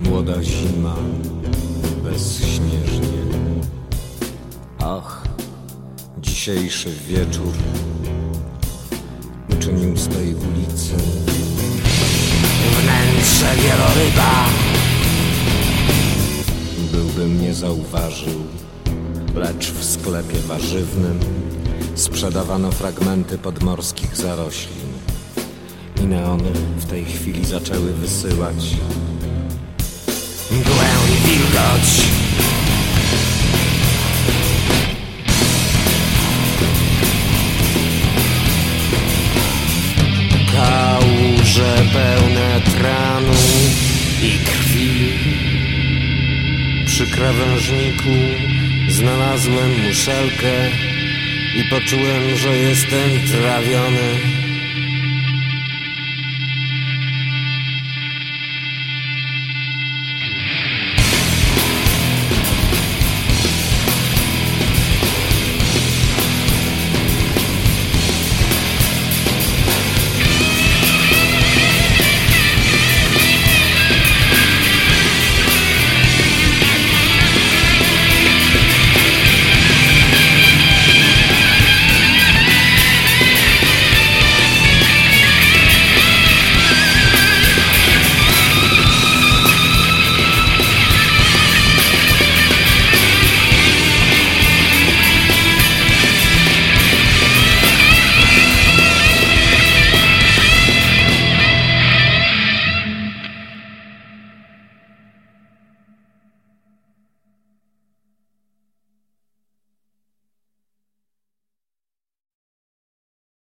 młoda zima, bezśnieżnie. Ach, dzisiejszy wieczór uczynił z tej ulicy wnętrze wieloryba. Byłbym nie zauważył, lecz w sklepie warzywnym sprzedawano fragmenty podmorskich zaroślin i neony w tej chwili zaczęły wysyłać Mgłę i wilgoć. kałuże pełne tranu I krwi. Przy krawężniku znalazłem muszelkę i poczułem, że jestem trawiony.